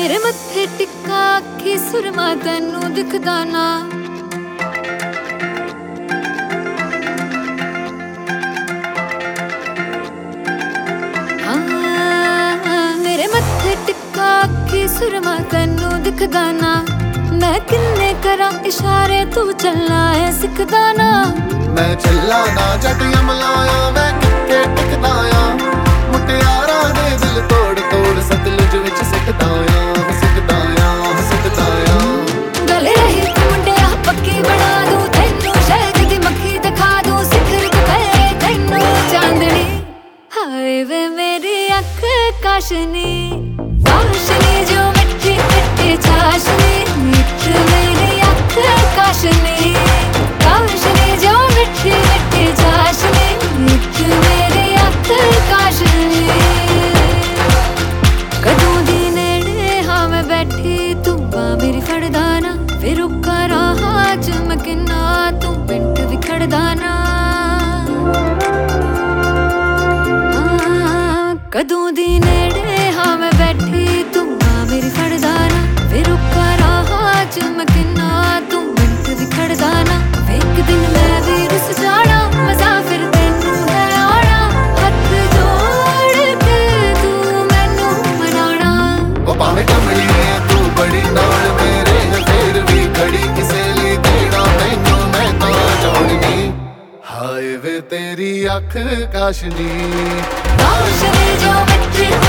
मेरे मत्थे टिक्का अखी सुरमा तैनू दिखदा ना। मेरे मत्थे टिक्का अखी सुरमा तैनू दिखदा ना। मैं किन्ने करां इशारे तू चलना है सिखदा ना। मैं चला ना जट यमलाया मैं किथे टिकदा आ। मुटियारा दे दिल तोड़ तोड़ सतलुज विच सिकदा आ सिकदा आ सिकदा आ। गल रही तू मुंडिया पक्की बना दूं तैनू शहद दी मक्खी दिखा दूं सिखर दुपहरे तैनू चांदनी। हाय वे मेरी अख काशनी काशनी जो मिठी मिठी चाशनी। मिठ मेरी अख काशनी काशनी जो मिठी मिठी चाशनी। मिठ मेरी अख काशनी। कदों दी नेड़े हाँ मैं बैठी तू बांह मेरी फड़दा ना। फिर रुका रहा चमकना तू मिंट भी खड़दा ना। कदों दी नेड़े हाँ मैं बैठी तू बांह मेरी फड़दा ना। फिर रुका रहा चमकना तू मिंट भी खड़दा ना। एक दिन मैं भी रुस जाना मजा फिर तैनू है आना। हथ जोड़ के तू मैनू मनाना। ओ भावें कमली है तू बड़ी नाल मेरे फिर भी खड़ी किसे लिए देना तैनू मैं तां जाणनी। हाय वे तेरी अख काशनी काशनी जो मिठी